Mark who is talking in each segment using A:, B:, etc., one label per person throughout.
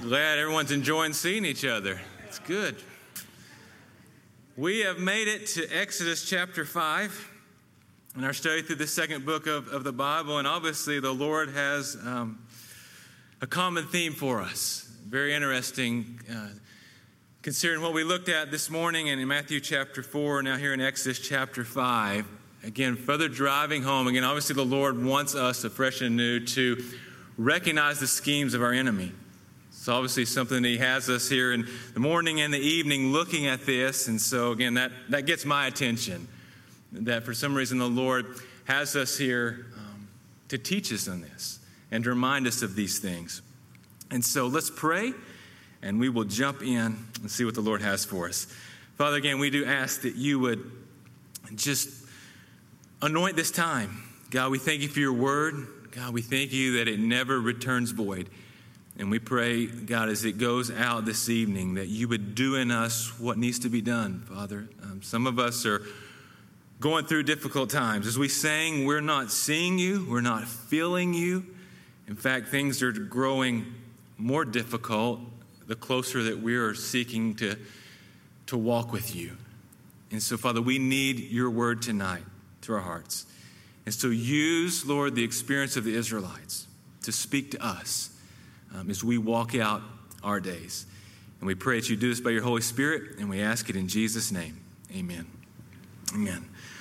A: Glad everyone's enjoying seeing each other. It's good. We have made it to Exodus chapter 5 in our study through the second book of the Bible. And obviously the Lord has a common theme for us. Very interesting, considering what we looked at this morning in Matthew chapter 4, now here in Exodus chapter 5. Again, further driving home. Again, obviously the Lord wants us afresh and anew to recognize the schemes of our enemy. It's obviously something that he has us here in the morning and the evening looking at this. And so, again, that gets my attention, that for some reason the Lord has us here to teach us on this and to remind us of these things. And so let's pray, and we will jump in and see what the Lord has for us. Father, again, we do ask that you would just anoint this time. God, we thank you for your word. God, we thank you that it never returns void. And we pray, God, as it goes out this evening, that you would do in us what needs to be done, Father. Some of us are going through difficult times. As we sang, we're not seeing you, we're not feeling you. In fact, things are growing more difficult the closer that we are seeking to walk with you. And so, Father, we need your word tonight to our hearts. And so use, Lord, the experience of the Israelites to speak to us as we walk out our days. And we pray that you do this by your Holy Spirit, and we ask it in Jesus' name. Amen. Amen.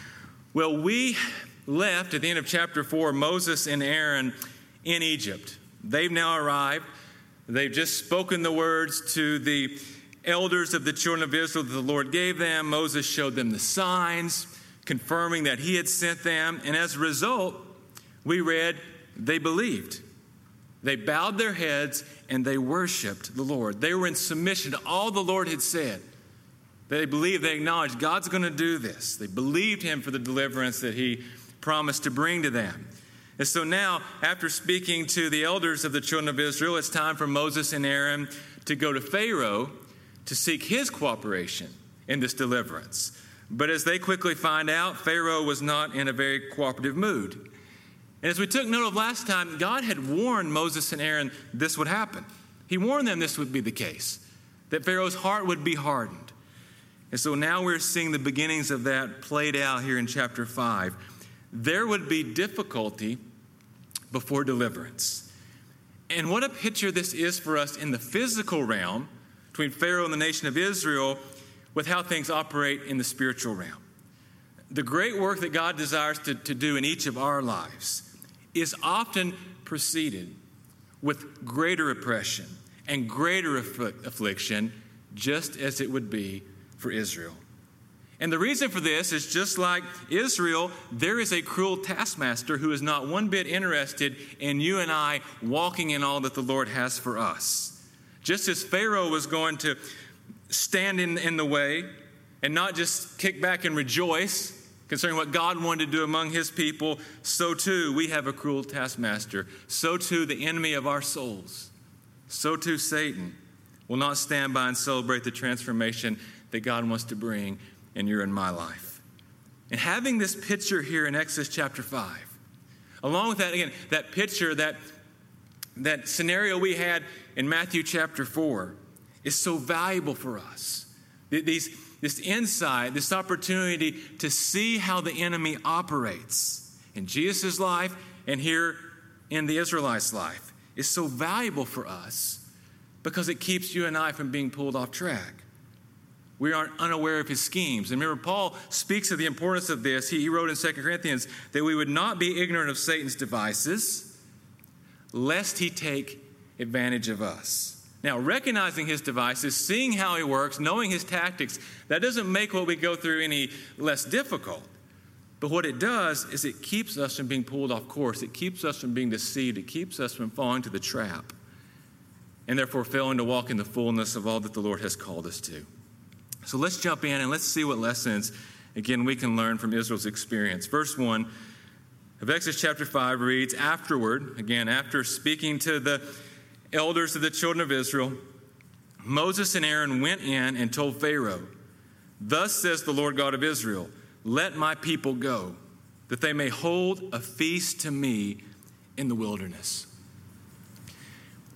A: Well, we left at the end of chapter 4, Moses and Aaron in Egypt. They've now arrived. They've just spoken the words to the elders of the children of Israel that the Lord gave them. Moses showed them the signs, confirming that he had sent them. And as a result, we read, they believed. They bowed their heads and they worshiped the Lord. They were in submission to all the Lord had said. They believed, they acknowledged God's going to do this. They believed him for the deliverance that he promised to bring to them. And so now, after speaking to the elders of the children of Israel, it's time for Moses and Aaron to go to Pharaoh to seek his cooperation in this deliverance. But as they quickly find out, Pharaoh was not in a very cooperative mood. And as we took note of last time, God had warned Moses and Aaron this would happen. He warned them this would be the case, that Pharaoh's heart would be hardened. And so now we're seeing the beginnings of that played out here in chapter 5. There would be difficulty before deliverance. And what a picture this is for us in the physical realm between Pharaoh and the nation of Israel, with how things operate in the spiritual realm. The great work that God desires to do in each of our lives is often preceded with greater oppression and greater affliction, just as it would be for Israel. And the reason for this is just like Israel, there is a cruel taskmaster who is not one bit interested in you and I walking in all that the Lord has for us. Just as Pharaoh was going to stand in the way and not just kick back and rejoice concerning what God wanted to do among his people, so too we have a cruel taskmaster. So too the enemy of our souls. So too Satan will not stand by and celebrate the transformation that God wants to bring in your and my life. And having this picture here in Exodus chapter 5, along with that, again, that picture, that scenario we had in Matthew chapter 4, is so valuable for us. This insight, this opportunity to see how the enemy operates in Jesus' life and here in the Israelites' life is so valuable for us because it keeps you and I from being pulled off track. We aren't unaware of his schemes. And remember, Paul speaks of the importance of this. He wrote in 2 Corinthians that we would not be ignorant of Satan's devices, lest he take advantage of us. Now, recognizing his devices, seeing how he works, knowing his tactics, that doesn't make what we go through any less difficult. But what it does is it keeps us from being pulled off course. It keeps us from being deceived. It keeps us from falling to the trap and therefore failing to walk in the fullness of all that the Lord has called us to. So let's jump in and let's see what lessons, again, we can learn from Israel's experience. Verse 1 of Exodus chapter 5 reads, afterward, again, after speaking to the elders of the children of Israel, Moses and Aaron went in and told Pharaoh, thus says the Lord God of Israel, let my people go, that they may hold a feast to me in the wilderness.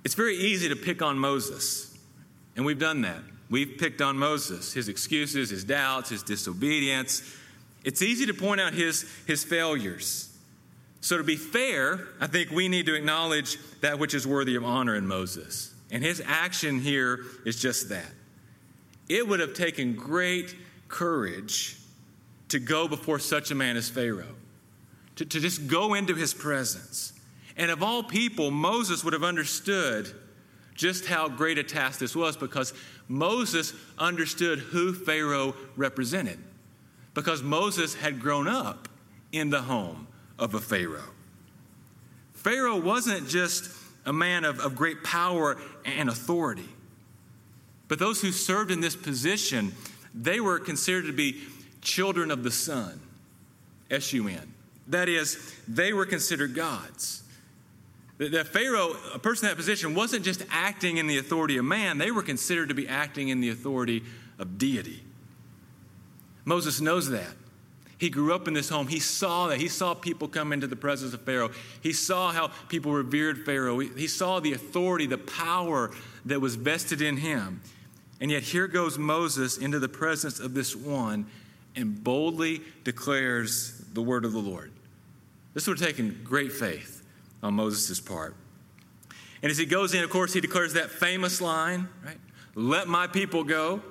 A: It's very easy to pick on Moses, and we've done that. We've picked on Moses, his excuses, his doubts, his disobedience. It's easy to point out his failures. So to be fair, I think we need to acknowledge that which is worthy of honor in Moses. And his action here is just that. It would have taken great courage to go before such a man as Pharaoh, to just go into his presence. And of all people, Moses would have understood just how great a task this was, because Moses understood who Pharaoh represented, because Moses had grown up in the home of a Pharaoh. Pharaoh wasn't just a man of great power and authority, but those who served in this position, they were considered to be children of the sun, S-U-N. That is, they were considered gods. The Pharaoh, a person in that position, wasn't just acting in the authority of man. They were considered to be acting in the authority of deity. Moses knows that. He grew up in this home. He saw that. He saw people come into the presence of Pharaoh. He saw how people revered Pharaoh. He saw the authority, the power that was vested in him. And yet here goes Moses into the presence of this one and boldly declares the word of the Lord. This would have taken great faith on Moses' part. And as he goes in, of course, he declares that famous line, right? Let my people go.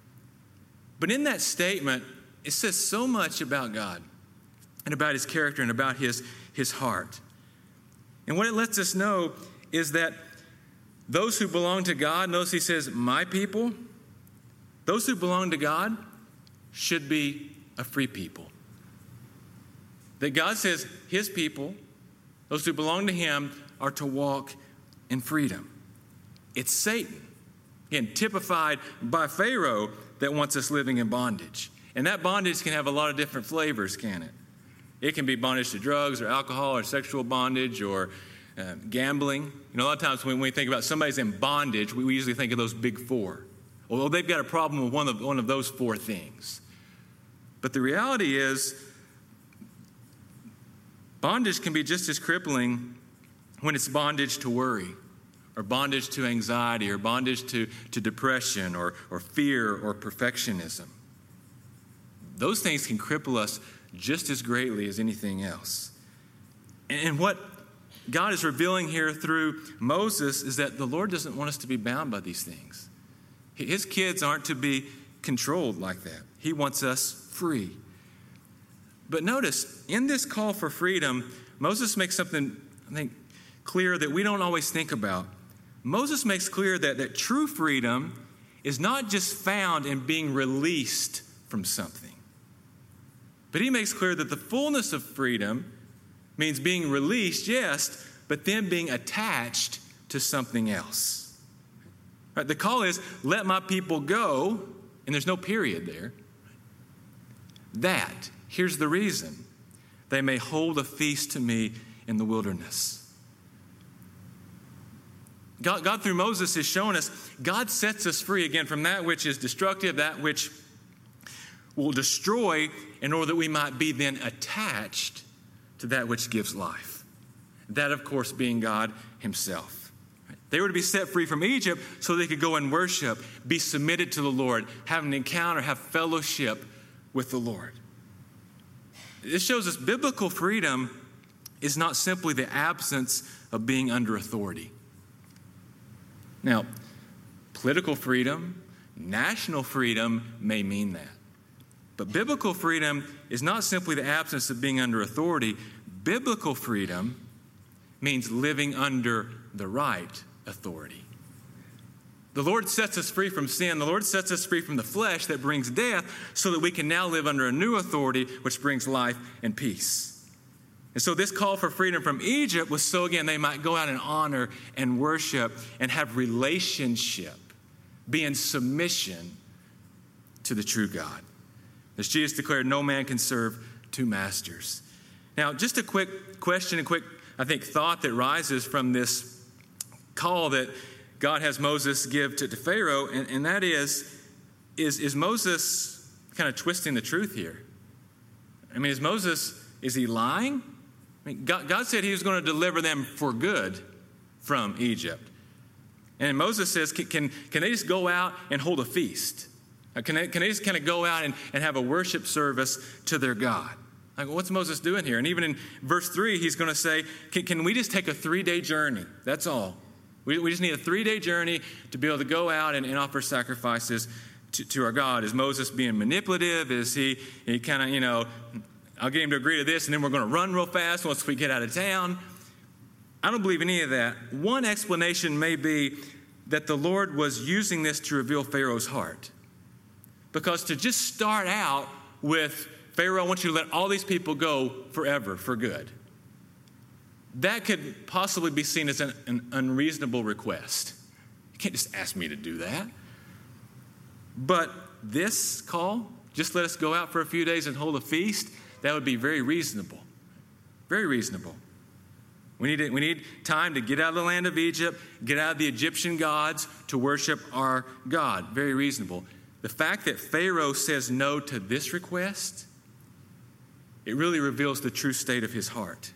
A: But in that statement, it says so much about God and about his character and about his heart. And what it lets us know is that those who belong to God, notice he says, my people, those who belong to God should be a free people. That God says his people, those who belong to him, are to walk in freedom. It's Satan, again, typified by Pharaoh, that wants us living in bondage. And that bondage can have a lot of different flavors, can it? It can be bondage to drugs or alcohol or sexual bondage or gambling. You know, a lot of times when we think about somebody's in bondage, we usually think of those big four. Well, they've got a problem with one of those four things. But the reality is, bondage can be just as crippling when it's bondage to worry, or bondage to anxiety, or bondage to depression, or fear, or perfectionism. Those things can cripple us just as greatly as anything else. And what God is revealing here through Moses is that the Lord doesn't want us to be bound by these things. His kids aren't to be controlled like that. He wants us free. But notice, in this call for freedom, Moses makes something, I think, clear that we don't always think about. Moses makes clear that true freedom is not just found in being released from something. But he makes clear that the fullness of freedom means being released, yes, but then being attached to something else. Right? The call is, let my people go, and there's no period there. That, here's the reason, they may hold a feast to me in the wilderness. God through Moses is showing us, God sets us free again from that which is destructive, that which will destroy, in order that we might be then attached to that which gives life. That, of course, being God himself. They were to be set free from Egypt so they could go and worship, be submitted to the Lord, have an encounter, have fellowship with the Lord. This shows us biblical freedom is not simply the absence of being under authority. Now, political freedom, national freedom may mean that. But biblical freedom is not simply the absence of being under authority. Biblical freedom means living under the right authority. The Lord sets us free from sin. The Lord sets us free from the flesh that brings death so that we can now live under a new authority which brings life and peace. And so this call for freedom from Egypt was so, again, they might go out and honor and worship and have relationship, be in submission to the true God. As Jesus declared, no man can serve two masters. Now, just a quick question, a quick, I think, thought that rises from this call that God has Moses give to Pharaoh, and that is Moses kind of twisting the truth here? I mean, is he lying? I mean, God said he was going to deliver them for good from Egypt. And Moses says, can they just go out and hold a feast? Can they just kind of go out and have a worship service to their God? Like, what's Moses doing here? And even in verse 3, he's going to say, can we just take a 3-day journey? That's all. We just need a 3-day journey to be able to go out and offer sacrifices to our God. Is Moses being manipulative? Is he kind of, I'll get him to agree to this, and then we're going to run real fast once we get out of town? I don't believe any of that. One explanation may be that the Lord was using this to reveal Pharaoh's heart. Because to just start out with, Pharaoh, I want you to let all these people go forever, for good, that could possibly be seen as an unreasonable request. You can't just ask me to do that. But this call, just let us go out for a few days and hold a feast, that would be very reasonable. Very reasonable. We need time to get out of the land of Egypt, get out of the Egyptian gods to worship our God. Very reasonable. The fact that Pharaoh says no to this request, it really reveals the true state of his heart.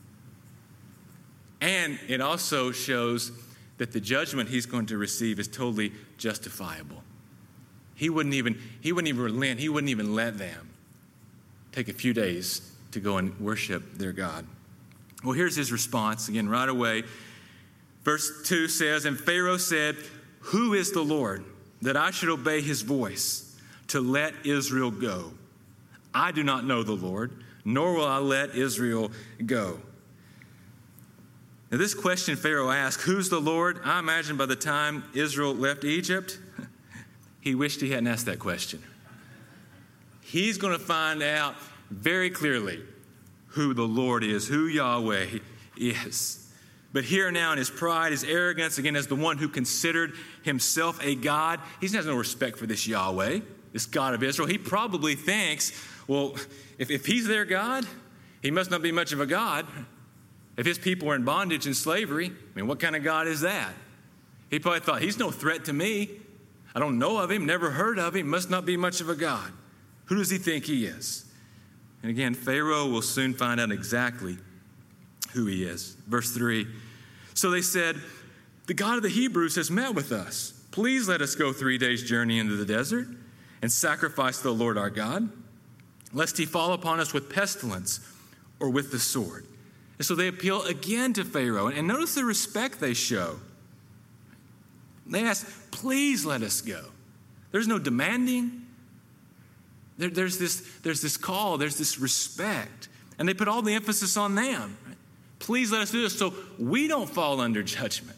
A: And it also shows that the judgment he's going to receive is totally justifiable. He wouldn't even relent. He wouldn't even let them take a few days to go and worship their God. Well, here's his response again right away. Verse 2 says, "And Pharaoh said, 'Who is the Lord, that I should obey his voice to let Israel go? I do not know the Lord, nor will I let Israel go.'" Now, this question Pharaoh asked, who's the Lord? I imagine by the time Israel left Egypt, he wished he hadn't asked that question. He's going to find out very clearly who the Lord is, who Yahweh is. But here now in his pride, his arrogance, again, as the one who considered himself a God, he has no respect for this Yahweh, this God of Israel. He probably thinks, well, if he's their God, he must not be much of a God. If his people are in bondage and slavery, I mean, what kind of God is that? He probably thought, he's no threat to me. I don't know of him, never heard of him, must not be much of a God. Who does he think he is? And again, Pharaoh will soon find out exactly who he is. Verse 3, "So they said, 'The God of the Hebrews has met with us. Please let us go 3 days' journey into the desert and sacrifice to the Lord our God, lest he fall upon us with pestilence or with the sword.'" And so they appeal again to Pharaoh. And notice the respect they show. They ask, "Please let us go." There's no demanding. There's this call, there's this respect. And they put all the emphasis on them. Right? Please let us do this so we don't fall under judgment.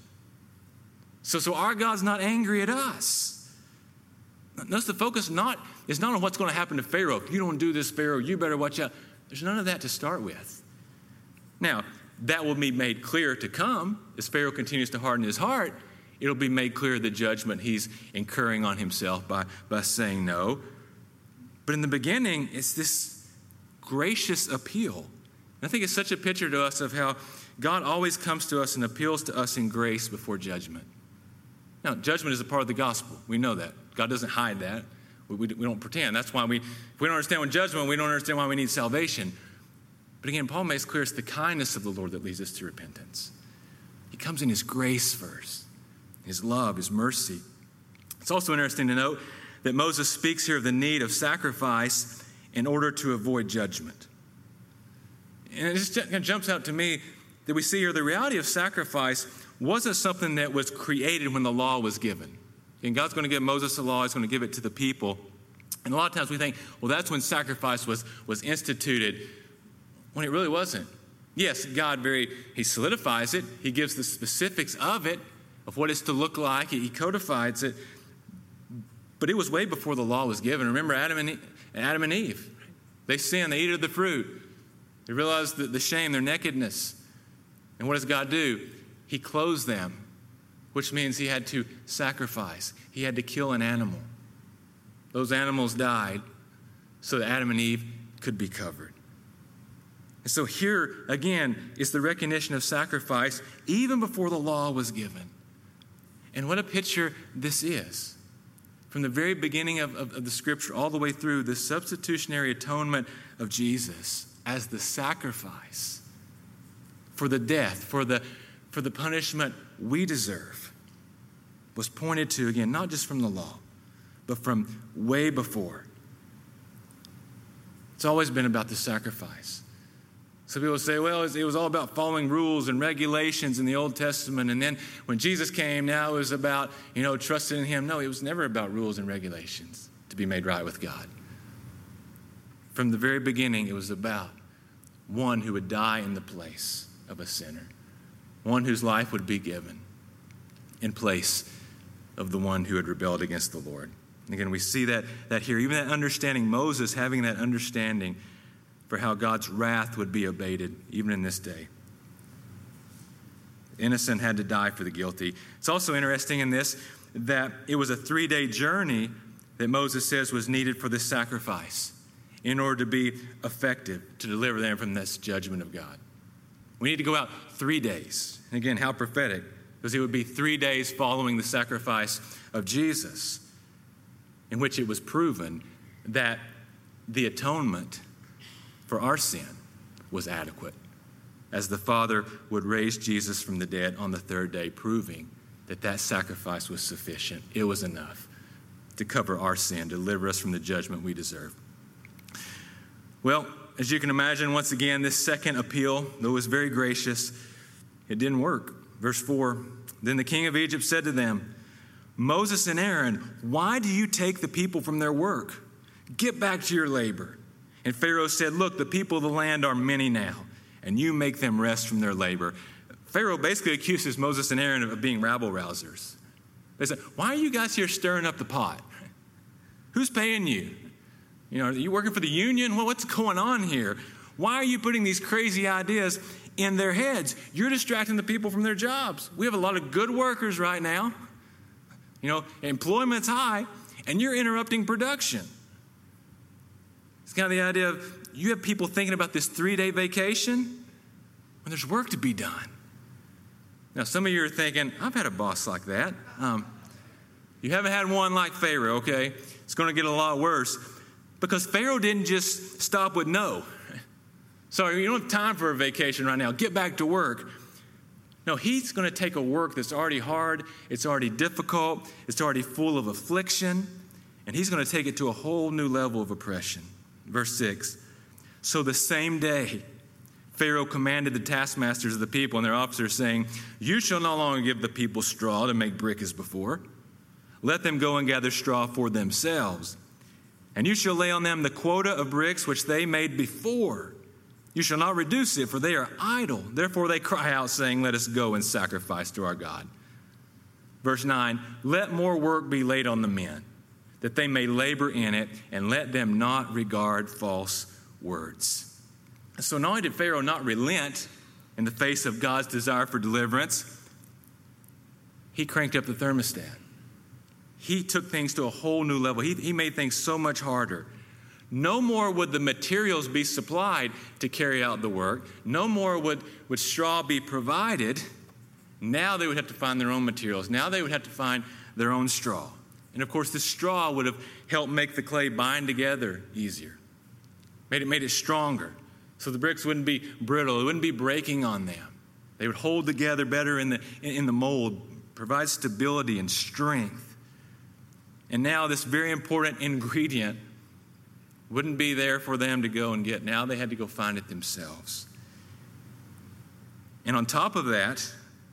A: So our God's not angry at us. Notice the focus is not on what's going to happen to Pharaoh. If you don't do this, Pharaoh, you better watch out. There's none of that to start with. Now, that will be made clear to come. As Pharaoh continues to harden his heart, it'll be made clear the judgment he's incurring on himself by saying no. But in the beginning, it's this gracious appeal. And I think it's such a picture to us of how God always comes to us and appeals to us in grace before judgment. Now, judgment is a part of the gospel. We know that. God doesn't hide that. We don't pretend. That's why if we don't understand what judgment, we don't understand why we need salvation. But again, Paul makes clear it's the kindness of the Lord that leads us to repentance. He comes in his grace first, his love, his mercy. It's also interesting to note that Moses speaks here of the need of sacrifice in order to avoid judgment. And it just kind of jumps out to me that we see here the reality of sacrifice wasn't something that was created when the law was given. And God's going to give Moses the law, he's going to give it to the people. And a lot of times we think, well, that's when sacrifice was instituted, when it really wasn't. Yes, God he solidifies it. He gives the specifics of it, of what it's to look like. He codifies it. But it was way before the law was given. Remember Adam and Eve. They sinned. They ate of the fruit. They realized the shame, their nakedness. And what does God do? He clothes them, which means he had to sacrifice. He had to kill an animal. Those animals died so that Adam and Eve could be covered. And so here, again, is the recognition of sacrifice even before the law was given. And what a picture this is. From the very beginning of the scripture all the way through, the substitutionary atonement of Jesus as the sacrifice for the death, for the punishment we deserve. was pointed to, again, not just from the law, but from way before. It's always been about the sacrifice. So people say, well, it was all about following rules and regulations in the Old Testament. And then when Jesus came, now it was about, trusting in him. No, it was never about rules and regulations to be made right with God. From the very beginning, it was about one who would die in the place of a sinner, one whose life would be given in place of the one who had rebelled against the Lord. And again, we see that here, even that understanding, Moses having that understanding for how God's wrath would be abated, even in this day. The innocent had to die for the guilty. It's also interesting in this that it was a 3-day journey that Moses says was needed for this sacrifice in order to be effective, to deliver them from this judgment of God. We need to go out 3 days. And again, how prophetic, because it would be 3 days following the sacrifice of Jesus, in which it was proven that the atonement for our sin was adequate, as the Father would raise Jesus from the dead on the 3rd day, proving that sacrifice was sufficient. It was enough to cover our sin, deliver us from the judgment we deserve. Well, as you can imagine, once again, this second appeal, though it was very gracious, it didn't work. Verse 4, then the king of Egypt said to them, Moses and Aaron, why do you take the people from their work? Get back to your labor. And Pharaoh said, look, the people of the land are many now, and you make them rest from their labor. Pharaoh basically accuses Moses and Aaron of being rabble-rousers. They said, why are you guys here stirring up the pot? Who's paying you? Are you working for the union? Well, what's going on here? Why are you putting these crazy ideas in their heads? You're distracting the people from their jobs. We have a lot of good workers right now. Employment's high, and you're interrupting production. It's kind of the idea of you have people thinking about this 3-day vacation when there's work to be done. Now, some of you are thinking, I've had a boss like that. You haven't had one like Pharaoh, okay? It's going to get a lot worse. Because Pharaoh didn't just stop with no. Sorry, you don't have time for a vacation right now. Get back to work. No, he's going to take a work that's already hard, it's already difficult, it's already full of affliction, and he's going to take it to a whole new level of oppression. Verse 6, so the same day, Pharaoh commanded the taskmasters of the people and their officers, saying, you shall no longer give the people straw to make brick as before. Let them go and gather straw for themselves. And you shall lay on them the quota of bricks which they made before. You shall not reduce it, for they are idle. Therefore they cry out, saying, let us go and sacrifice to our God. Verse 9, let more work be laid on the men, that they may labor in it, and let them not regard false words. So not only did Pharaoh not relent in the face of God's desire for deliverance, he cranked up the thermostat. He took things to a whole new level. He made things so much harder. No more would the materials be supplied to carry out the work. No more would straw be provided. Now they would have to find their own materials. Now they would have to find their own straw. And of course, the straw would have helped make the clay bind together easier. Made it stronger. So the bricks wouldn't be brittle. It wouldn't be breaking on them. They would hold together better in the mold, provide stability and strength. And now this very important ingredient wouldn't be there for them to go and get. Now they had to go find it themselves. And on top of that,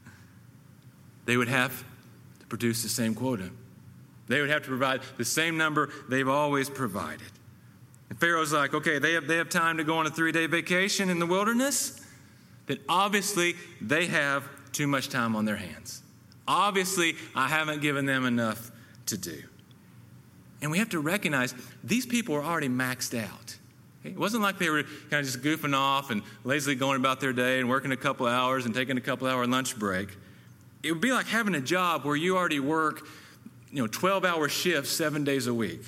A: they would have to produce the same quota. They would have to provide the same number they've always provided. And Pharaoh's like, okay, they have time to go on a 3-day vacation in the wilderness? Then obviously they have too much time on their hands. Obviously, I haven't given them enough to do. And we have to recognize these people were already maxed out. Okay? It wasn't like they were kind of just goofing off and lazily going about their day and working a couple hours and taking a couple hour lunch break. It would be like having a job where you already work, 12-hour shifts 7 days a week.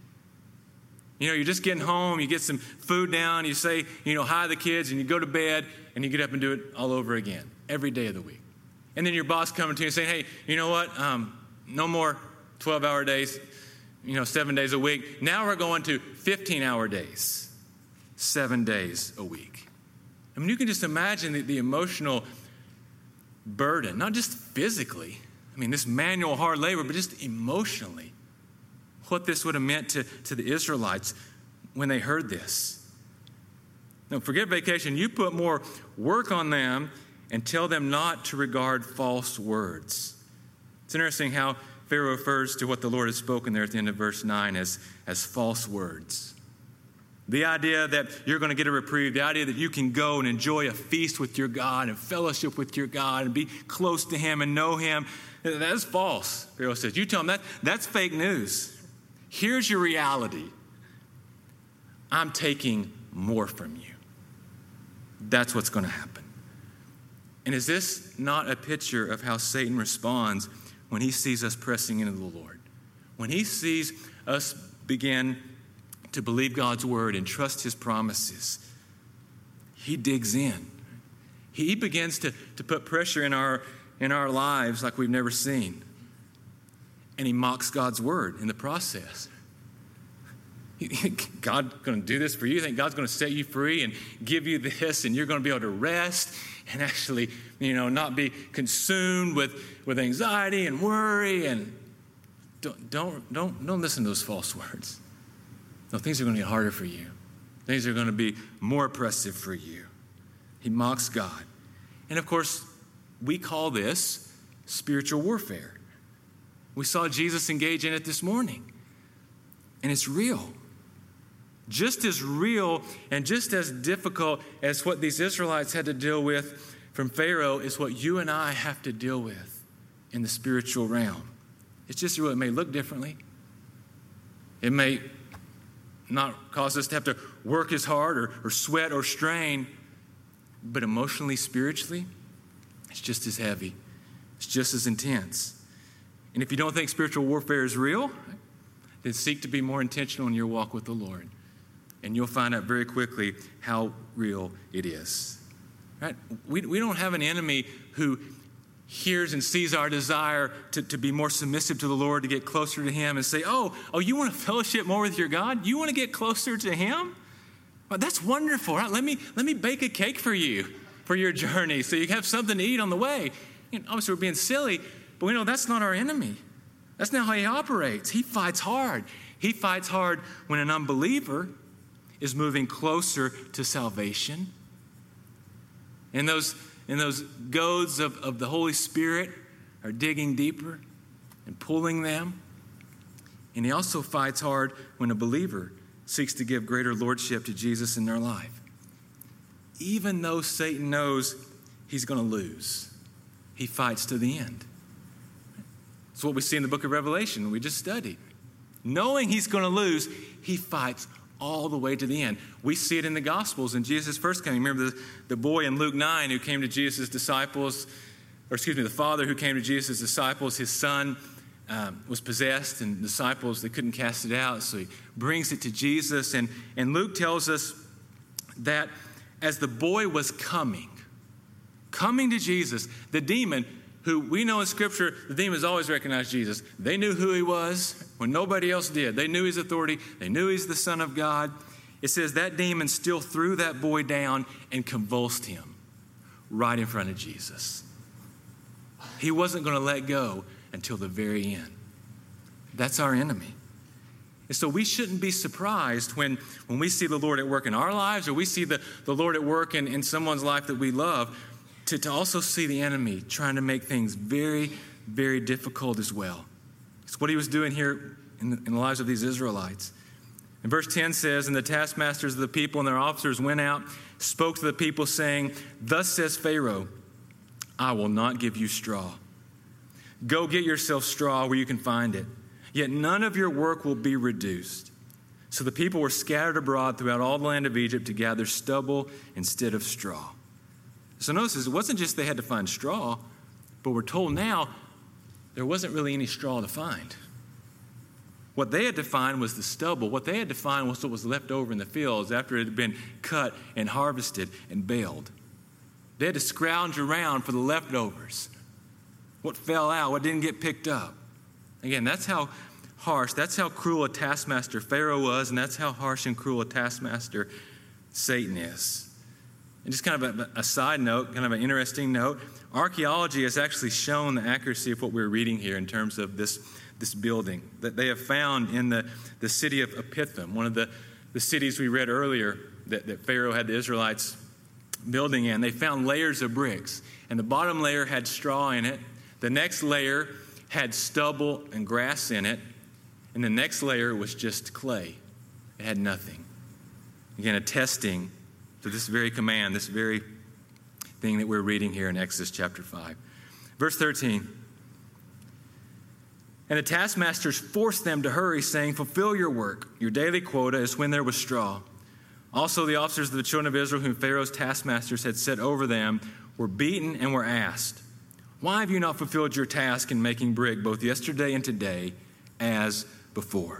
A: You're just getting home, you get some food down, you say, hi to the kids, and you go to bed, and you get up and do it all over again, every day of the week. And then your boss coming to you and saying, hey, you know what? No more 12-hour days. 7 days a week. Now we're going to 15-hour days, 7 days a week. You can just imagine the emotional burden, not just physically. I mean, this manual hard labor, but just emotionally, what this would have meant to the Israelites when they heard this. No, forget vacation. You put more work on them and tell them not to regard false words. It's interesting how Pharaoh refers to what the Lord has spoken there at the end of verse 9 as false words. The idea that you're going to get a reprieve, the idea that you can go and enjoy a feast with your God and fellowship with your God and be close to Him and know Him, that's false. Pharaoh says, you tell them that's fake news. Here's your reality. I'm taking more from you. That's what's going to happen. And is this not a picture of how Satan responds when he sees us pressing into the Lord? When he sees us begin to believe God's word and trust His promises, he digs in. He begins to put pressure in our lives like we've never seen. And he mocks God's word in the process. God's going to do this for you? You think God's going to set you free and give you this, and you're going to be able to rest and actually, not be consumed with anxiety and worry? And don't listen to those false words. No, things are going to get harder for you. Things are going to be more oppressive for you. He mocks God. And of course, we call this spiritual warfare. We saw Jesus engage in it this morning. And it's real. Just as real and just as difficult as what these Israelites had to deal with from Pharaoh is what you and I have to deal with in the spiritual realm. It's just real. It may look differently. It may not cause us to have to work as hard or sweat or strain, but emotionally, spiritually, it's just as heavy. It's just as intense. And if you don't think spiritual warfare is real, then seek to be more intentional in your walk with the Lord. And you'll find out very quickly how real it is. Right? We don't have an enemy who hears and sees our desire to be more submissive to the Lord, to get closer to Him, and say, oh, you want to fellowship more with your God? You want to get closer to Him? Well, that's wonderful. Right? Let me bake a cake for you for your journey so you have something to eat on the way. Obviously, we're being silly, but we know that's not our enemy. That's not how He operates. He fights hard. He fights hard when an unbeliever is moving closer to salvation. And those goads of the Holy Spirit are digging deeper and pulling them. And He also fights hard when a believer seeks to give greater lordship to Jesus in their life. Even though Satan knows he's going to lose, he fights to the end. That's what we see in the book of Revelation we just studied. Knowing he's going to lose, he fights all the way to the end. We see it in the Gospels in Jesus' first coming. Remember the boy in Luke 9 who came to Jesus' disciples, the father who came to Jesus' disciples, his son was possessed, and the disciples, they couldn't cast it out, so he brings it to Jesus. And Luke tells us that as the boy was coming to Jesus, the demon, who we know in Scripture, the demons always recognized Jesus. They knew who He was when nobody else did. They knew His authority. They knew He's the Son of God. It says that demon still threw that boy down and convulsed him right in front of Jesus. He wasn't going to let go until the very end. That's our enemy. And so we shouldn't be surprised when we see the Lord at work in our lives, or we see the Lord at work in someone's life that we love, to also see the enemy trying to make things very, very difficult as well. It's what he was doing here in the lives of these Israelites. And verse 10 says, and the taskmasters of the people and their officers went out, spoke to the people, saying, thus says Pharaoh, I will not give you straw. Go get yourself straw where you can find it. Yet none of your work will be reduced. So the people were scattered abroad throughout all the land of Egypt to gather stubble instead of straw. So notice this, it wasn't just they had to find straw, but we're told now there wasn't really any straw to find. What they had to find was the stubble. What they had to find was what was left over in the fields after it had been cut and harvested and baled. They had to scrounge around for the leftovers. What fell out, what didn't get picked up. Again, that's how harsh, that's how cruel a taskmaster Pharaoh was, and that's how harsh and cruel a taskmaster Satan is. And just kind of a side note, kind of an interesting note, archaeology has actually shown the accuracy of what we're reading here in terms of this building that they have found in the city of Pithom, one of the cities we read earlier that Pharaoh had the Israelites building in. They found layers of bricks, and the bottom layer had straw in it. The next layer had stubble and grass in it, and the next layer was just clay. It had nothing. Again, attesting to this very command, this very thing that we're reading here in Exodus chapter 5. Verse 13. And the taskmasters forced them to hurry, saying, fulfill your work. Your daily quota is when there was straw. Also the officers of the children of Israel, whom Pharaoh's taskmasters had set over them, were beaten and were asked, why have you not fulfilled your task in making brick, both yesterday and today, as before?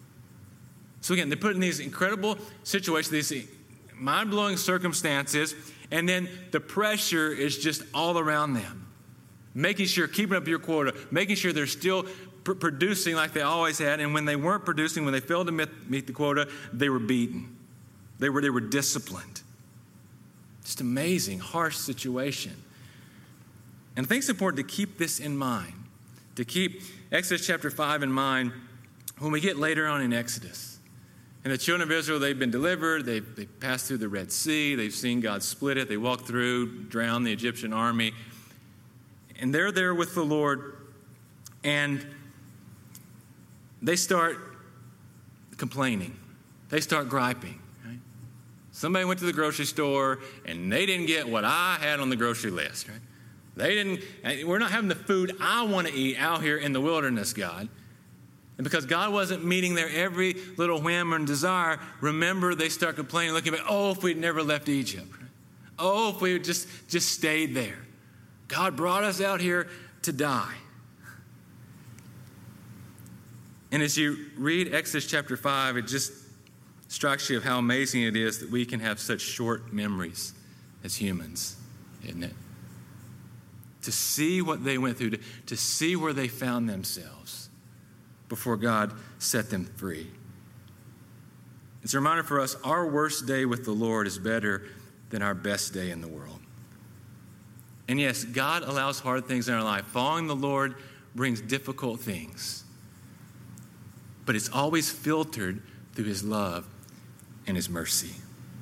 A: So again, they're put in these incredible situations, these mind-blowing circumstances, and then the pressure is just all around them. Making sure, keeping up your quota, making sure they're still producing like they always had, and when they weren't producing, when they failed to meet the quota, they were beaten. They were disciplined. Just amazing, harsh situation. And I think it's important to keep this in mind, to keep Exodus chapter 5 in mind when we get later on in Exodus. And the children of Israel, they've been delivered. They passed through the Red Sea. They've seen God split it. They walked through, drowned the Egyptian army. And they're there with the Lord. And they start complaining. They start griping. Right? Somebody went to the grocery store, and they didn't get what I had on the grocery list. Right? We're not having the food I want to eat out here in the wilderness, God. And because God wasn't meeting their every little whim and desire, remember, they start complaining, looking back, oh, if we'd never left Egypt. Oh, if we had just stayed there. God brought us out here to die. And as you read Exodus chapter 5, it just strikes you of how amazing it is that we can have such short memories as humans, isn't it? To see what they went through, to see where they found themselves before God set them free. It's a reminder for us, our worst day with the Lord is better than our best day in the world. And yes, God allows hard things in our life. Following the Lord brings difficult things. But it's always filtered through His love and His mercy.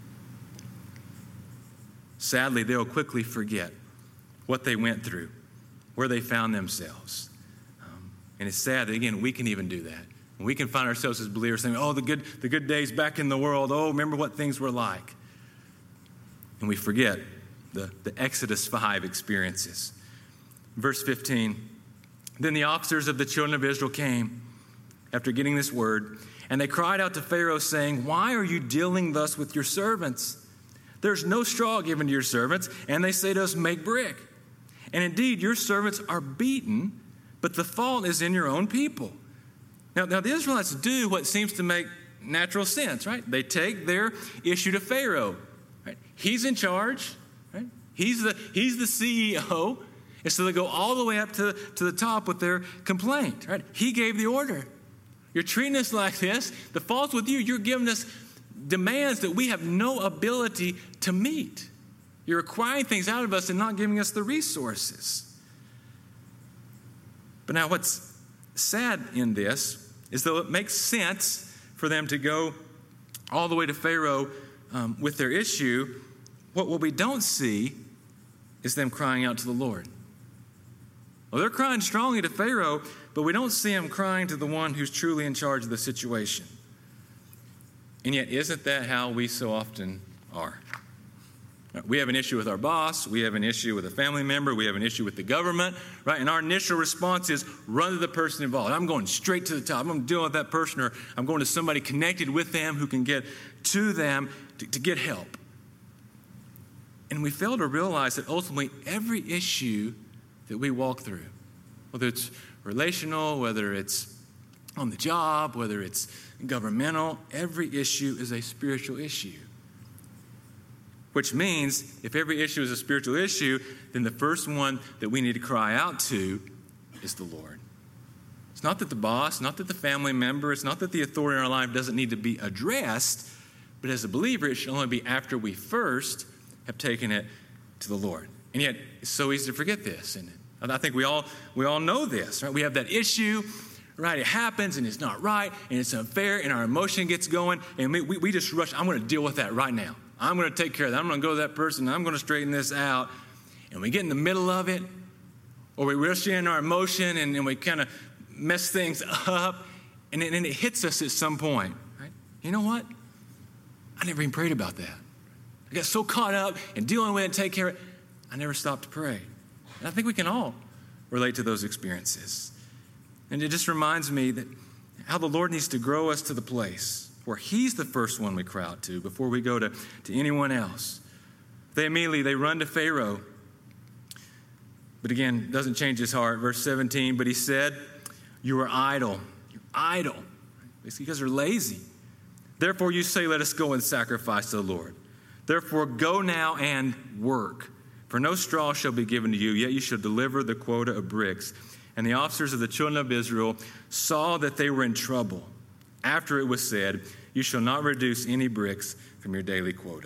A: Sadly, they'll quickly forget what they went through, where they found themselves. And it's sad that, again, we can even do that. We can find ourselves as believers saying, oh, the good days back in the world. Oh, remember what things were like. And we forget the Exodus 5 experiences. Verse 15, then the officers of the children of Israel came after getting this word, and they cried out to Pharaoh, saying, why are you dealing thus with your servants? There's no straw given to your servants, and they say to us, make brick. And indeed, your servants are beaten, but the fault is in your own people. Now the Israelites do what seems to make natural sense, right? They take their issue to Pharaoh. Right? He's in charge. Right? He's the CEO. And so they go all the way up to the top with their complaint. Right? He gave the order. You're treating us like this. The fault's with you. You're giving us demands that we have no ability to meet. You're requiring things out of us and not giving us the resources. But now what's sad in this is though it makes sense for them to go all the way to Pharaoh with their issue, what we don't see is them crying out to the Lord. Well, they're crying strongly to Pharaoh, but we don't see them crying to the one who's truly in charge of the situation. And yet, isn't that how we so often are? We have an issue with our boss. We have an issue with a family member. We have an issue with the government, right? And our initial response is run to the person involved. I'm going straight to the top. I'm going to deal with that person, or I'm going to somebody connected with them who can get to them to get help. And we fail to realize that ultimately every issue that we walk through, whether it's relational, whether it's on the job, whether it's governmental, every issue is a spiritual issue. Which means if every issue is a spiritual issue, then the first one that we need to cry out to is the Lord. It's not that the boss, not that the family member, it's not that the authority in our life doesn't need to be addressed, but as a believer, it should only be after we first have taken it to the Lord. And yet, it's so easy to forget this. And I think we all know this, right? We have that issue, right? It happens, and it's not right, and it's unfair, and our emotion gets going, and we just rush. I'm going to deal with that right now. I'm going to take care of that. I'm going to go to that person, and I'm going to straighten this out. And we get in the middle of it, or we rush in our emotion, and we kind of mess things up, and then it hits us at some point, right? You know what? I never even prayed about that. I got so caught up in dealing with it and taking care of it, I never stopped to pray. And I think we can all relate to those experiences. And it just reminds me that how the Lord needs to grow us to the place where he's the first one we cry out to before we go to anyone else. They run to Pharaoh. But again, doesn't change his heart. Verse 17, but he said, you are idle. You're idle. It's because you're lazy. Therefore you say, let us go and sacrifice to the Lord. Therefore go now and work. For no straw shall be given to you, yet you shall deliver the quota of bricks. And the officers of the children of Israel saw that they were in trouble. After it was said, you shall not reduce any bricks from your daily quota.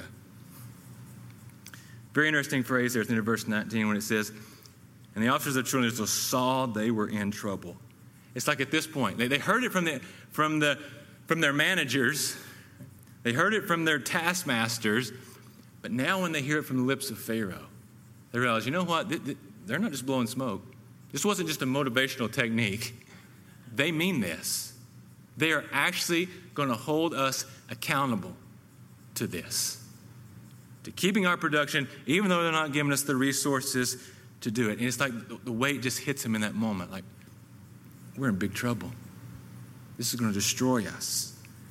A: Very interesting phrase there at the end of verse 19 when it says, and the officers of the children of Israel saw they were in trouble. It's like at this point, they heard it from their managers. They heard it from their taskmasters. But now when they hear it from the lips of Pharaoh, they realize, you know what? They're not just blowing smoke. This wasn't just a motivational technique. They mean this. They are actually going to hold us accountable to this, to keeping our production, even though they're not giving us the resources to do it. And it's like the weight just hits them in that moment. Like, we're in big trouble. This is going to destroy us.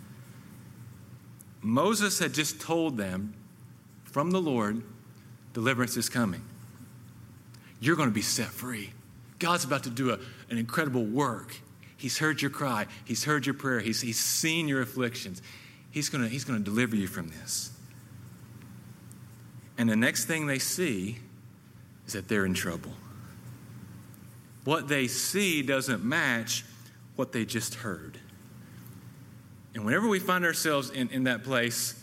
A: Moses had just told them from the Lord, deliverance is coming. You're going to be set free. God's about to do an incredible work. He's heard your cry. He's heard your prayer. He's seen your afflictions. He's going to deliver you from this. And the next thing they see is that they're in trouble. What they see doesn't match what they just heard. And whenever we find ourselves in that place,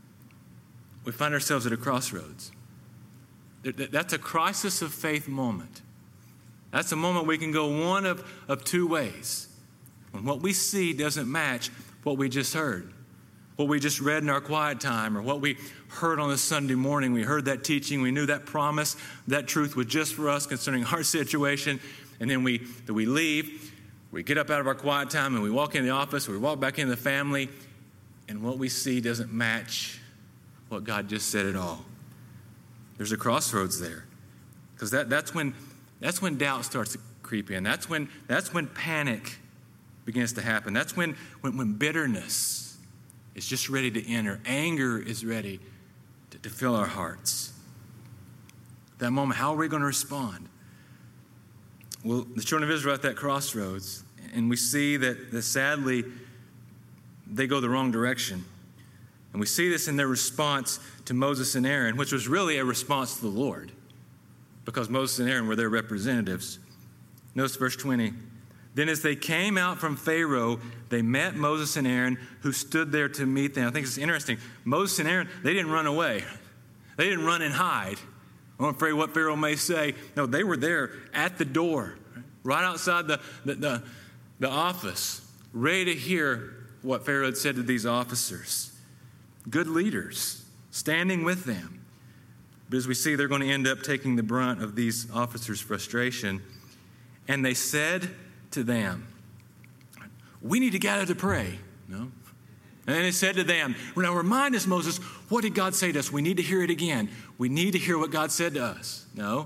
A: we find ourselves at a crossroads. That's a crisis of faith moment. That's a moment we can go one of two ways. When what we see doesn't match what we just heard, what we just read in our quiet time, or what we heard on a Sunday morning. We heard that teaching. We knew that promise, that truth was just for us concerning our situation. And then we leave. We get up out of our quiet time and we walk in the office, or we walk back into the family, and what we see doesn't match what God just said at all. There's a crossroads there, because that's when doubt starts to creep in. That's when panic begins to happen. That's when bitterness is just ready to enter. Anger is ready to fill our hearts. That moment, how are we going to respond? Well, the children of Israel are at that crossroads, and we see that sadly they go the wrong direction. And we see this in their response to Moses and Aaron, which was really a response to the Lord, because Moses and Aaron were their representatives. Notice verse 20. Then as they came out from Pharaoh, they met Moses and Aaron, who stood there to meet them. I think it's interesting. Moses and Aaron, they didn't run away. They didn't run and hide. I'm afraid what Pharaoh may say. No, they were there at the door, right outside the office, ready to hear what Pharaoh had said to these officers. Good leaders, standing with them. But as we see, they're going to end up taking the brunt of these officers' frustration. And they said to them, we need to gather to pray. No? And then they said to them, now remind us, Moses, what did God say to us? We need to hear it again. We need to hear what God said to us. No.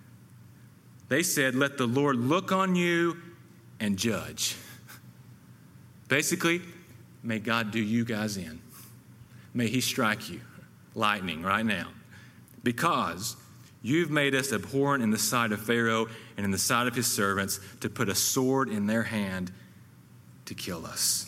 A: They said, let the Lord look on you and judge. Basically, may God do you guys in. May he strike you, lightning right now. Because you've made us abhorrent in the sight of Pharaoh and in the sight of his servants to put a sword in their hand to kill us.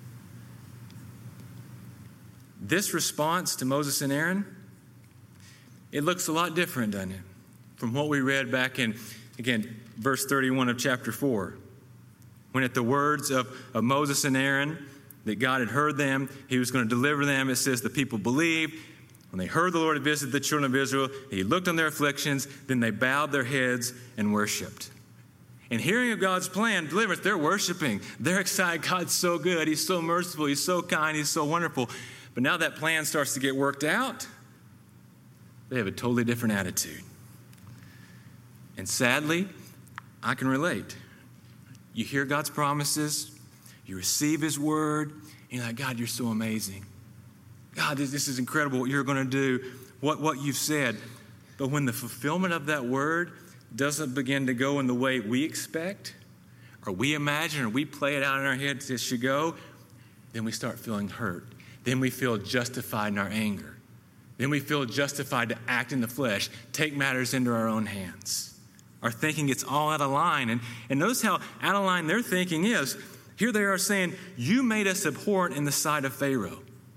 A: This response to Moses and Aaron, it looks a lot different, doesn't it, from what we read back in, again, verse 31 of chapter 4. When at the words of Moses and Aaron, that God had heard them, he was going to deliver them. It says the people believed. When they heard the Lord had visited the children of Israel, he looked on their afflictions, then they bowed their heads and worshiped. And hearing of God's plan, deliverance, they're worshiping. They're excited. God's so good. He's so merciful. He's so kind. He's so wonderful. But now that plan starts to get worked out, they have a totally different attitude. And sadly, I can relate. You hear God's promises, you receive his word, and you're like, God, you're so amazing. God, this is incredible what you're going to do, what you've said. But when the fulfillment of that word doesn't begin to go in the way we expect, or we imagine, or we play it out in our heads it should go, then we start feeling hurt. Then we feel justified in our anger. Then we feel justified to act in the flesh, take matters into our own hands. Our thinking gets all out of line. And notice how out of line their thinking is. Here they are saying, you made us abhorrent in the sight of Pharaoh.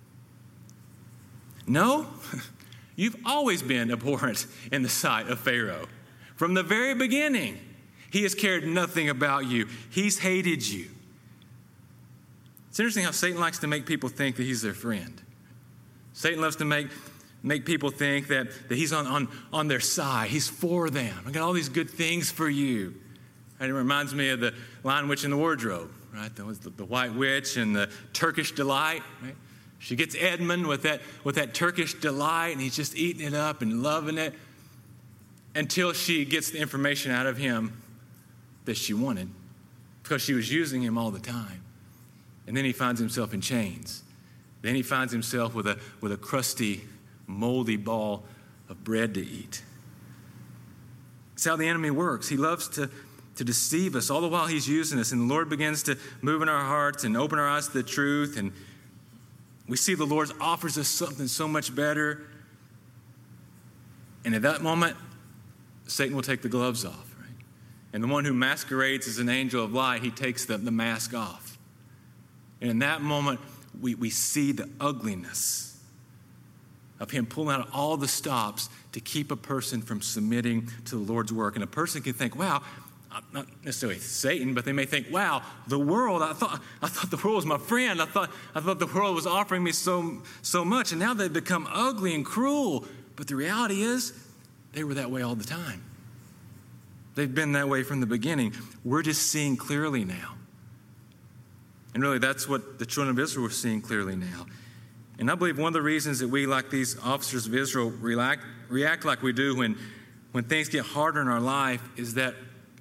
A: No, you've always been abhorrent in the sight of Pharaoh. From the very beginning, he has cared nothing about you. He's hated you. It's interesting how Satan likes to make people think that he's their friend. Satan loves to make people think that he's on their side. He's for them. I got all these good things for you. And it reminds me of the Lion, Witch, and the Wardrobe, right? That was the White Witch and the Turkish Delight, right? She gets Edmund with that Turkish delight, and he's just eating it up and loving it until she gets the information out of him that she wanted, because she was using him all the time. And then he finds himself in chains. Then he finds himself with a crusty, moldy ball of bread to eat. It's how the enemy works. He loves to deceive us. All the while he's using us, and the Lord begins to move in our hearts and open our eyes to the truth, and we see the Lord offers us something so much better. And at that moment, Satan will take the gloves off, right? And the one who masquerades as an angel of light, he takes the mask off. And in that moment, we see the ugliness of him pulling out all the stops to keep a person from submitting to the Lord's work. And a person can think, wow, not necessarily Satan, but they may think, wow, the world, I thought the world was my friend. I thought the world was offering me so much, and now they've become ugly and cruel. But the reality is, they were that way all the time. They've been that way from the beginning. We're just seeing clearly now. And really, that's what the children of Israel were seeing clearly now. And I believe one of the reasons that we, like these officers of Israel, react like we do when things get harder in our life is that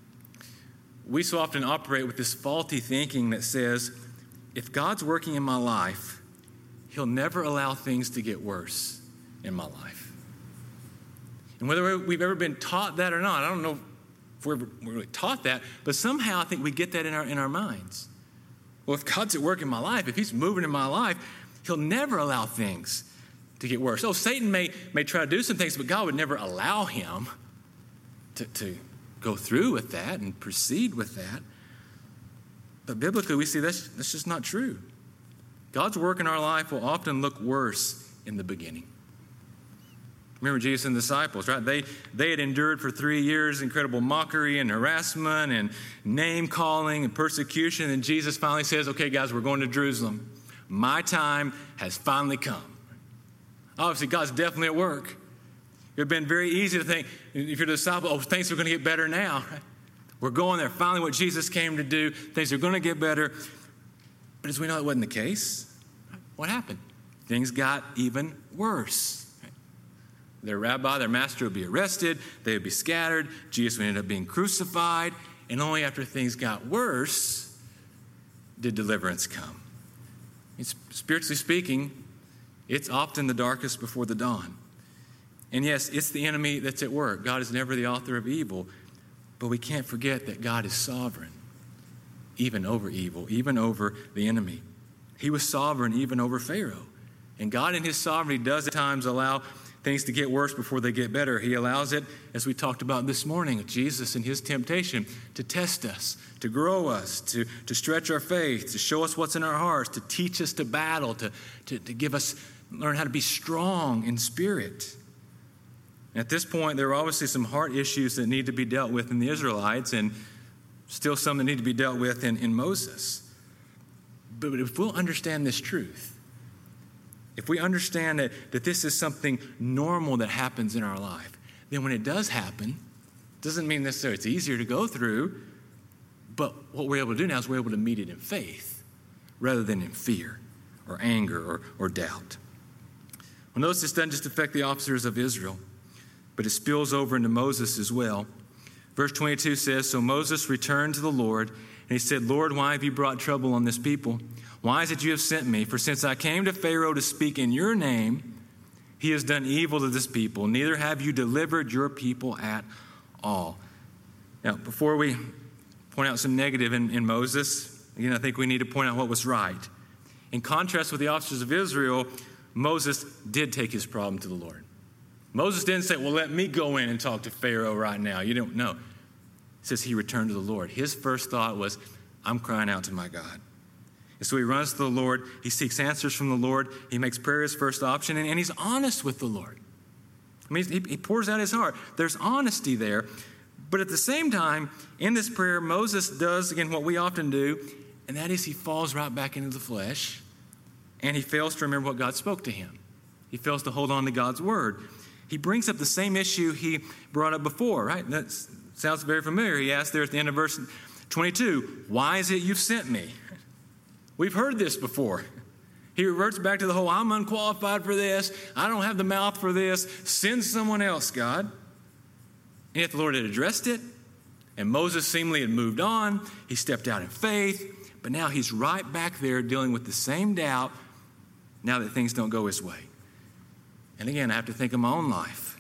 A: we so often operate with this faulty thinking that says, if God's working in my life, he'll never allow things to get worse in my life. And whether we've ever been taught that or not, I don't know if we're really taught that, but somehow I think we get that in our minds. Well, if God's at work in my life, if he's moving in my life, he'll never allow things to get worse. Oh, Satan may try to do some things, but God would never allow him to go through with that and proceed with that. But biblically, we see that's just not true. God's work in our life will often look worse in the beginning. Remember Jesus and the disciples, right? They had endured for 3 years incredible mockery and harassment and name-calling and persecution. And Jesus finally says, okay, guys, we're going to Jerusalem. My time has finally come. Obviously, God's definitely at work. It would have been very easy to think, if you're a disciple, oh, things are going to get better now. Right? We're going there. Finally, what Jesus came to do, things are going to get better. But as we know, it wasn't the case. What happened? Things got even worse. Their rabbi, their master would be arrested. They would be scattered. Jesus would end up being crucified. And only after things got worse did deliverance come. Spiritually speaking, it's often the darkest before the dawn. And yes, it's the enemy that's at work. God is never the author of evil. But we can't forget that God is sovereign, even over evil, even over the enemy. He was sovereign even over Pharaoh. And God in his sovereignty does at times allow things to get worse before they get better. He allows it, as we talked about this morning, Jesus and his temptation, to test us, to grow us, to stretch our faith, to show us what's in our hearts, to teach us to battle, to give us, learn how to be strong in spirit. And at this point, there are obviously some heart issues that need to be dealt with in the Israelites, and still some that need to be dealt with in Moses. But if we'll understand this truth, if we understand that this is something normal that happens in our life, then when it does happen, doesn't mean necessarily it's easier to go through, but what we're able to do now is we're able to meet it in faith rather than in fear or anger or doubt. Well, notice this doesn't just affect the officers of Israel, but it spills over into Moses as well. Verse 22 says, "So Moses returned to the Lord, and he said, 'Lord, why have you brought trouble on this people? Why is it you have sent me? For since I came to Pharaoh to speak in your name, he has done evil to this people. Neither have you delivered your people at all.'" Now, before we point out some negative in Moses, again, I think we need to point out what was right. In contrast with the officers of Israel, Moses did take his problem to the Lord. Moses didn't say, "Well, let me go in and talk to Pharaoh right now." You don't know. It says he returned to the Lord. His first thought was, "I'm crying out to my God." And so he runs to the Lord. He seeks answers from the Lord. He makes prayer his first option, and he's honest with the Lord. I mean, he pours out his heart. There's honesty there. But at the same time, in this prayer, Moses does, again, what we often do, and that is he falls right back into the flesh, and he fails to remember what God spoke to him. He fails to hold on to God's word. He brings up the same issue he brought up before, right? That sounds very familiar. He asked there at the end of verse 22, "Why is it you've sent me?" We've heard this before. He reverts back to the whole, "I'm unqualified for this. I don't have the mouth for this. Send someone else, God." And yet the Lord had addressed it, and Moses seemingly had moved on. He stepped out in faith, but now he's right back there dealing with the same doubt now that things don't go his way. And again, I have to think of my own life.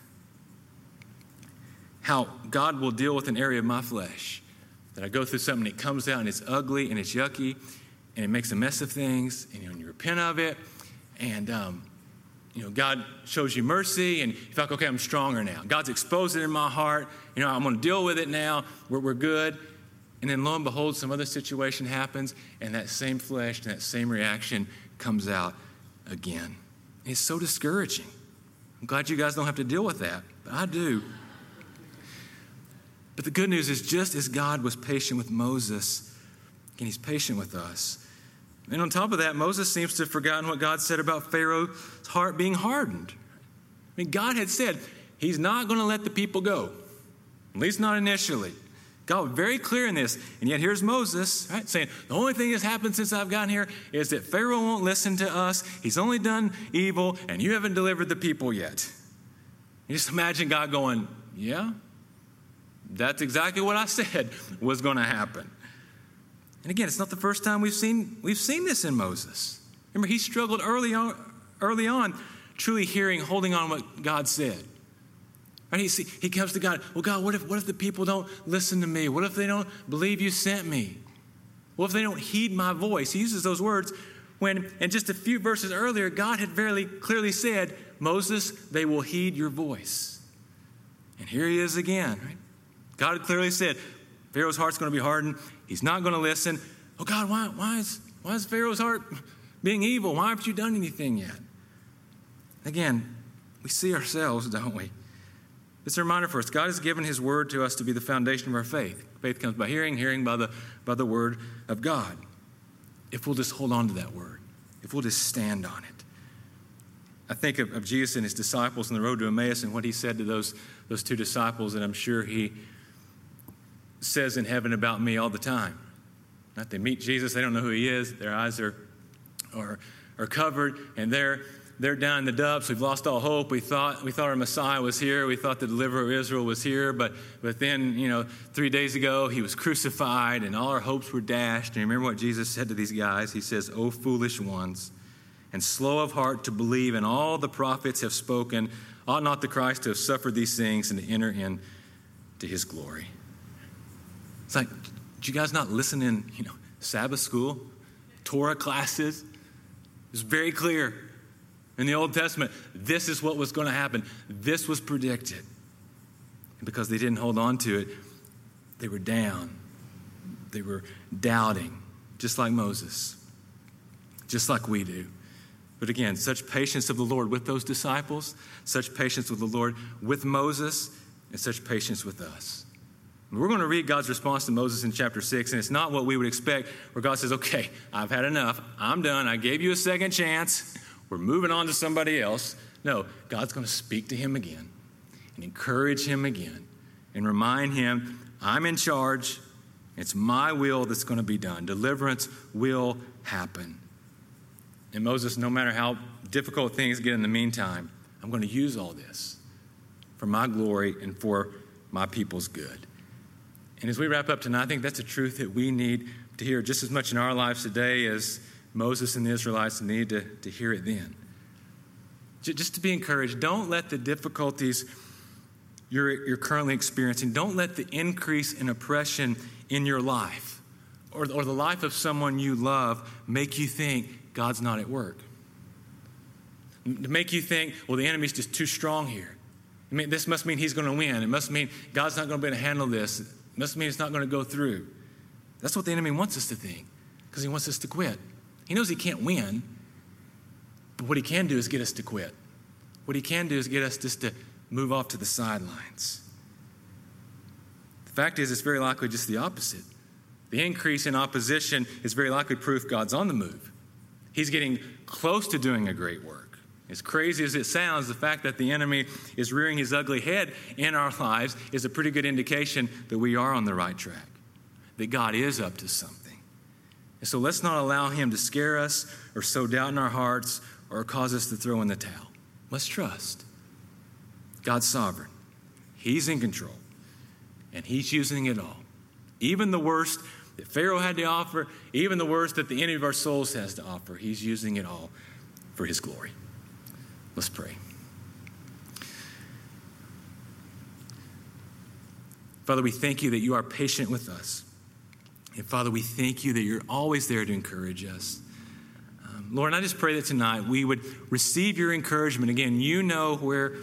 A: How God will deal with an area of my flesh. That I go through something, it comes out and it's ugly and it's yucky and it makes a mess of things, and you repent of it, and God shows you mercy, and you feel like, okay, I'm stronger now. God's exposed it in my heart. I'm going to deal with it now. We're good. And then lo and behold, some other situation happens, and that same flesh and that same reaction comes out again. It's so discouraging. I'm glad you guys don't have to deal with that, but I do. But the good news is, just as God was patient with Moses, and he's patient with us. And on top of that, Moses seems to have forgotten what God said about Pharaoh's heart being hardened. I mean, God had said he's not going to let the people go, at least not initially. God was very clear in this, and yet here's Moses, right, saying, the only thing that's happened since I've gotten here is that Pharaoh won't listen to us. He's only done evil, and you haven't delivered the people yet. You just imagine God going, yeah, that's exactly what I said was going to happen. And again, it's not the first time we've seen this in Moses. Remember, he struggled early on, truly holding on what God said. Right? He comes to God, well, God, what if the people don't listen to me? What if they don't believe you sent me? What if they don't heed my voice? He uses those words when, in just a few verses earlier, God had very clearly said, Moses, they will heed your voice. And here he is again. Right? God had clearly said, Pharaoh's heart's going to be hardened. He's not going to listen. Oh, God, why is Pharaoh's heart being evil? Why haven't you done anything yet? Again, we see ourselves, don't we? It's a reminder for us. God has given his word to us to be the foundation of our faith. Faith comes by hearing by the word of God. If we'll just hold on to that word, if we'll just stand on it. I think of Jesus and his disciples on the road to Emmaus and what he said to those two disciples, and I'm sure he says in heaven about me all the time. Not they meet Jesus, they don't know who he is. Their eyes are covered, and they're down in the dumps. We've lost all hope. We thought our Messiah was here. We thought the deliverer of Israel was here. But then, 3 days ago, he was crucified, and all our hopes were dashed. And remember what Jesus said to these guys? He says, "O foolish ones, and slow of heart to believe in all the prophets have spoken. Ought not the Christ to have suffered these things and to enter into his glory?" It's like, did you guys not listen in, Sabbath school, Torah classes? It's very clear. In the Old Testament, this is what was going to happen. This was predicted. And because they didn't hold on to it, they were down. They were doubting, just like Moses, just like we do. But again, such patience of the Lord with those disciples, such patience with the Lord with Moses, and such patience with us. We're going to read God's response to Moses in chapter 6, and it's not what we would expect, where God says, okay, I've had enough. I'm done. I gave you a second chance. We're moving on to somebody else. No, God's going to speak to him again and encourage him again and remind him, I'm in charge. It's my will that's going to be done. Deliverance will happen. And Moses, no matter how difficult things get in the meantime, I'm going to use all this for my glory and for my people's good. And as we wrap up tonight, I think that's a truth that we need to hear just as much in our lives today as Moses and the Israelites need to hear it then. Just to be encouraged, don't let the difficulties you're currently experiencing, don't let the increase in oppression in your life or the life of someone you love make you think God's not at work. To make you think, well, the enemy's just too strong here. I mean, this must mean he's going to win. It must mean God's not going to be able to handle this. It must mean it's not going to go through. That's what the enemy wants us to think, because he wants us to quit. He knows he can't win, but what he can do is get us to quit. What he can do is get us just to move off to the sidelines. The fact is, it's very likely just the opposite. The increase in opposition is very likely proof God's on the move. He's getting close to doing a great work. As crazy as it sounds, the fact that the enemy is rearing his ugly head in our lives is a pretty good indication that we are on the right track, that God is up to something. And so let's not allow him to scare us or sow doubt in our hearts or cause us to throw in the towel. Let's trust. God's sovereign. He's in control. And he's using it all. Even the worst that Pharaoh had to offer, even the worst that the enemy of our souls has to offer, he's using it all for his glory. Let's pray. Father, we thank you that you are patient with us. And Father, we thank you that you're always there to encourage us. Lord, and I just pray that tonight we would receive your encouragement. Again, you know where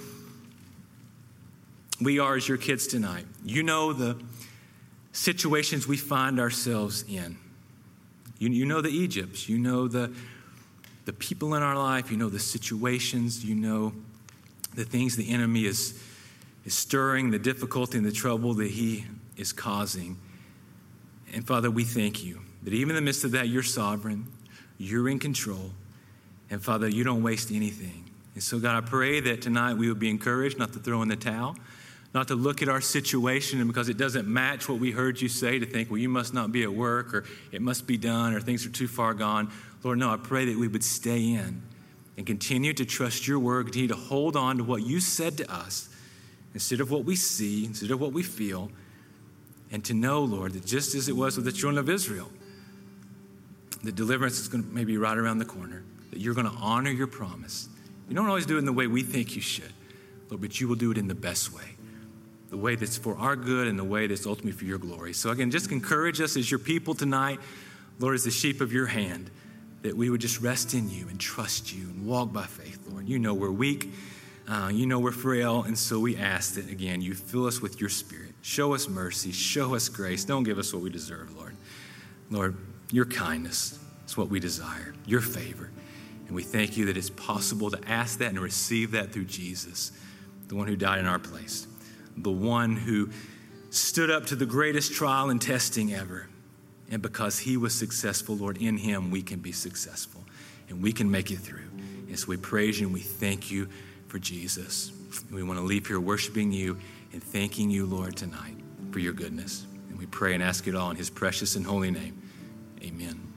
A: we are as your kids tonight. You know the situations we find ourselves in. You know the Egypts. You know the people in our life. You know the situations. You know the things the enemy is stirring, the difficulty and the trouble that he is causing. And Father, we thank you that even in the midst of that, you're sovereign. You're in control. And Father, you don't waste anything. And so God, I pray that tonight we would be encouraged not to throw in the towel, not to look at our situation and because it doesn't match what we heard you say to think, well, you must not be at work or it must be done or things are too far gone. Lord, no, I pray that we would stay in and continue to trust your word, continue to hold on to what you said to us instead of what we see, instead of what we feel, and to know, Lord, that just as it was with the children of Israel, the deliverance is going to maybe right around the corner, that you're going to honor your promise. You don't always do it in the way we think you should, Lord, but you will do it in the best way, the way that's for our good and the way that's ultimately for your glory. So again, just encourage us as your people tonight, Lord, as the sheep of your hand, that we would just rest in you and trust you and walk by faith, Lord. You know we're weak, you know we're frail, and so we ask that, again, you fill us with your spirit. Show us mercy, show us grace. Don't give us what we deserve, Lord. Lord, your kindness is what we desire, your favor. And we thank you that it's possible to ask that and receive that through Jesus, the one who died in our place, the one who stood up to the greatest trial and testing ever. And because he was successful, Lord, in him we can be successful and we can make it through. And so we praise you and we thank you for Jesus. And we want to leave here worshiping you and thanking you, Lord, tonight for your goodness. And we pray and ask it all in his precious and holy name. Amen.